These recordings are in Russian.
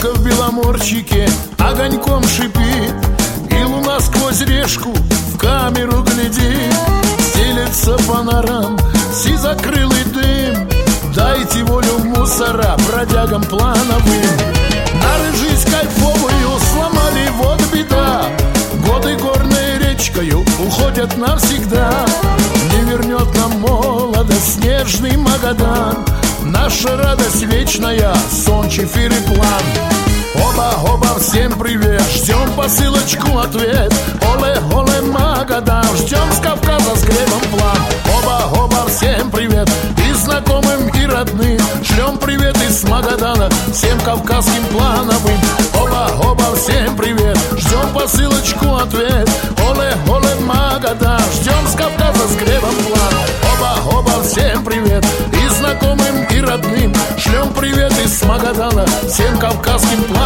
Рыбка в беломорчике огоньком шипит, и луна сквозь решку в камеру глядит. Стелется панорам сизокрылый дым, дайте волю мусора бродягам плановым. Нары жизнь кайфовую сломали, вот беда. Годы горной речкою уходят навсегда. Не вернет нам молодость снежный Магадан, наша радость вечная, сон, чефир и план. Оба-оба, всем привет, ждем посылочку, ответ. Оле-оле, Магадан, ждем с Кавказа с гребом план. Оба-оба, всем привет, и знакомым, и родным, шлем привет из Магадана всем кавказским плановым. Оба-оба, всем привет, ждем посылочку, ответ. Оле-оле, Магадан, ждем с Кавказа с гребом план. Оба-оба, всем привет, и знакомым, и родным, шлем привет из Магадана всем кавказским плановым.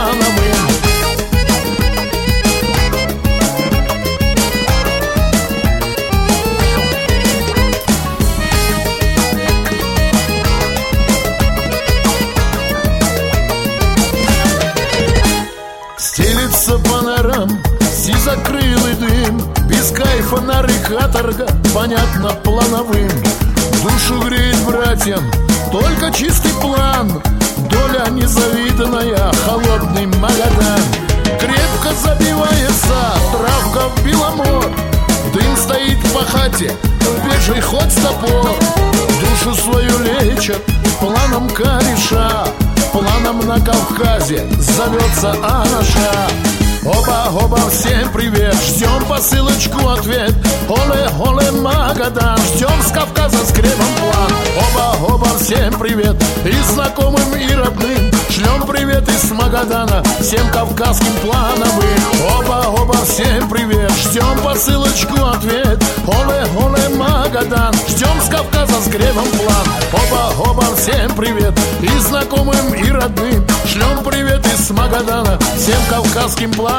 Стелится панорам сизокрылый дым, без кайфа нары каторга, понятно, плановым. Душу греет братьям только чистый план, доля незавиданная, холодный Магадан. Крепко забивается травка в Беломор, дым стоит по хате, бежи хоть с топор. Душу свою лечат планом кореша, планом на Кавказе зовется Анаша. Оба-оба, всем привет, ждем посылочку, ответ. Оле-оле, Магадан, ждем с Кавказа с гребом план. Оба-оба, всем привет, и знакомым, и родным, шлем привет из Магадана всем кавказским плановым. Оба-оба, всем привет, ждем посылочку, ответ. Оле-оле, Магадан, ждем с Кавказа с гребом план. Оба-оба, всем привет, и знакомым, и родным, шлем привет из Магадана всем кавказским плановым.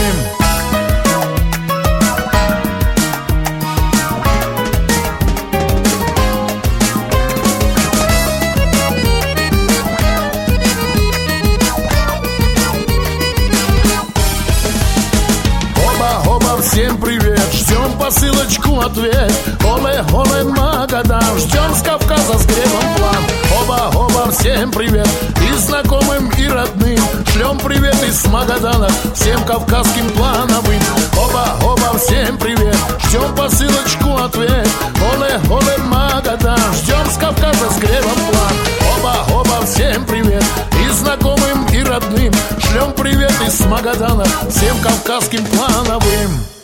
Оба-оба, всем привет, ждем посылочку, ответ. Оле-оле, Магадан, ждем с Кавказа с гребом план. Оба-оба, всем привет, и знакомым, и родным, шлем привет из Магадана всем кавказским плановым. Оба-оба, всем привет, ждем посылочку, ответ. Оле-оле, Магадан, ждем с Кавказа с гребом план. Оба-оба, всем привет, и знакомым, и родным, шлем привет из Магадана всем кавказским плановым.